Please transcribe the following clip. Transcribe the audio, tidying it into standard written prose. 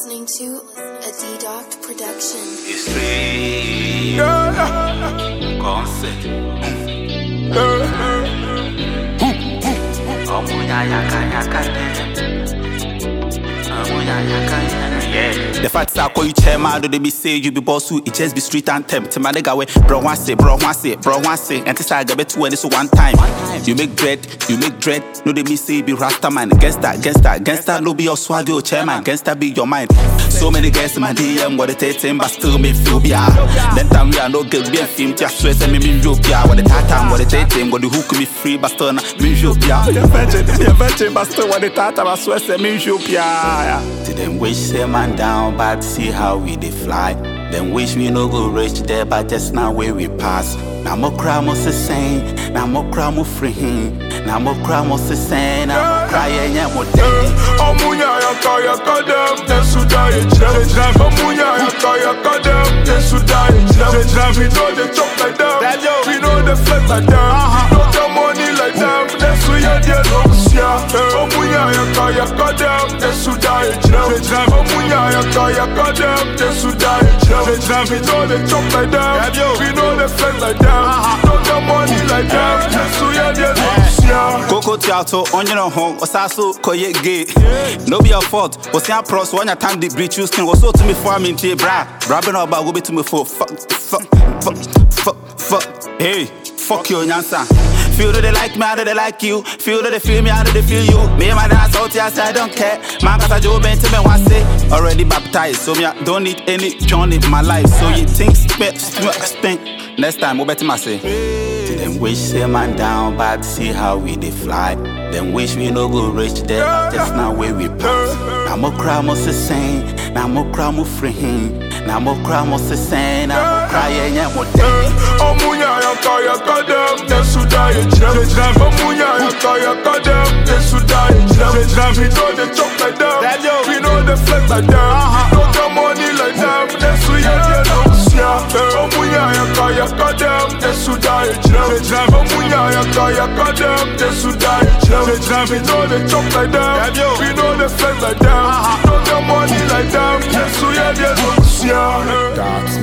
listening to a D-Doc production. It's free. Concept. The facts I call you chairman, do they be say you be boss who it just be street anthem. To my nigga way, bro one say, and this I get it to and this one time. You make dread, no they be say be rasta man. Gangsta, no be your swag, your chairman. Gangsta be your mind. So many guys in my DM, what they take but still me feel bia. Then time we are no good be a film, just stress and me real bia. What the time, what they take what the hook me free, but still me real bia. The virgin, but still what the time, I swear say me real bia. To them wish say man down, but see how we dey fly. Them wish we no go reach there, but just now where we pass. Now more cry must say, now more cry more free. Now more cry must say, now more cry yeah more day. Omunya ya kaya kadem, nesuda ye jam. Omunya ya kaya kadem, nesuda ye jam. We know they chop like them, we know they flex like them. Don't get money like them, nesu ye dear Lucia. Omunya ya kaya kadem, nesuda ye jam. Omunya ya kaya kadem, nesuda ye jam. We know they chop like them, we know they flex like them. Don't get money like them, nesu ye dear Lucia. Coco Tiato, onion home, Osasu, Koye gay. No be your fault, was your pros when your time the breach you skin was so to me for me, bra. Brabbing about go be to me for fuck. Hey, fuck you, Nyansa. Feel that they like me, how do they like you? Feel that they feel me, how do they feel you? Me and my dance out here, I don't care. Man, cause I do been to me one say. Already baptized, so me I don't need any John in my life. So you think stink. Next time, what better I say? To them wish say man down, but see how we dey fly. Them wish we no go reach there, but just now where we pass. Now more cry must say, now more cry more free. Now more cry must say, now more cry yeah more day. Omunya ya kaya kadem, nesuda ye jam. Omunya ya kaya kadem, nesuda ye jam. We know they chop like them, we know they flex like them. Don't get money like them, nesu ye dear Lucia. Omunya ya kaya kadem, nesuda ye jam. Omunya ya kaya kadem, nesuda ye jam. We know they chop like them, we know they flex like them. Don't get money like them, nesu ye dear Lucia.